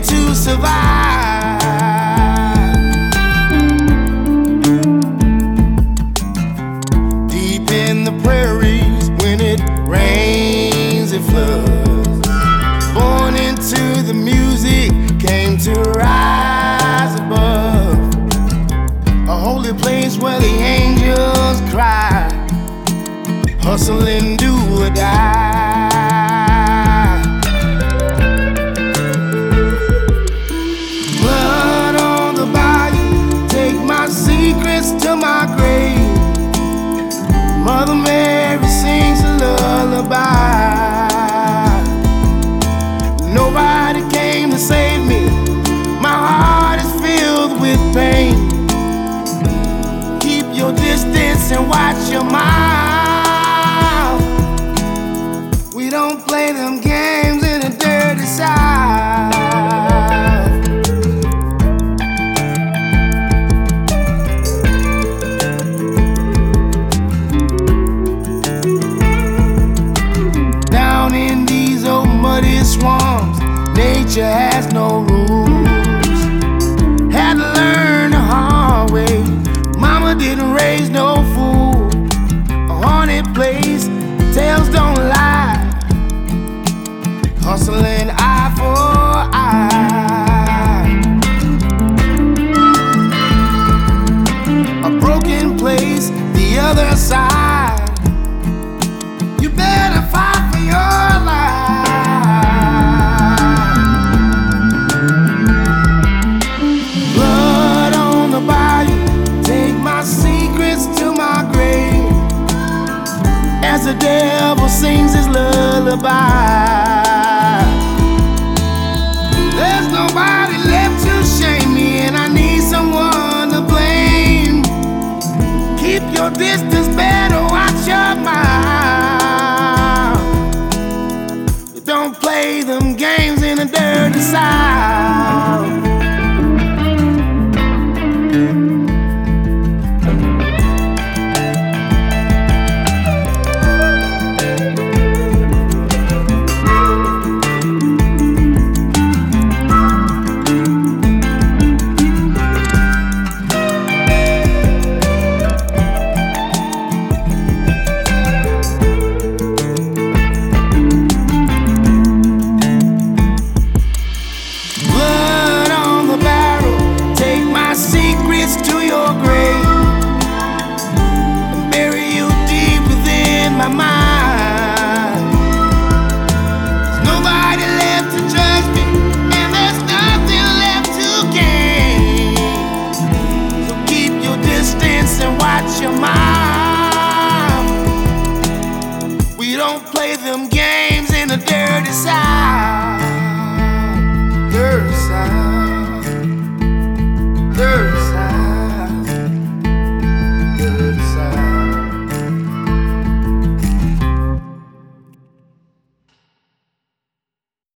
fighting to survive. Deep in the prairies, when it rains, it floods. Born into the music, came to rise above. A holy place where the angels cry, hustle and do or die. Blood on the bayou, take my secrets to my grave. Mother Mary sings a lullaby. Nobody came to save me, my heart is filled with pain. Keep your distance and watch your mouth. We don't play them games in the dirty South. Down in these old muddy swamps, nature has no rules.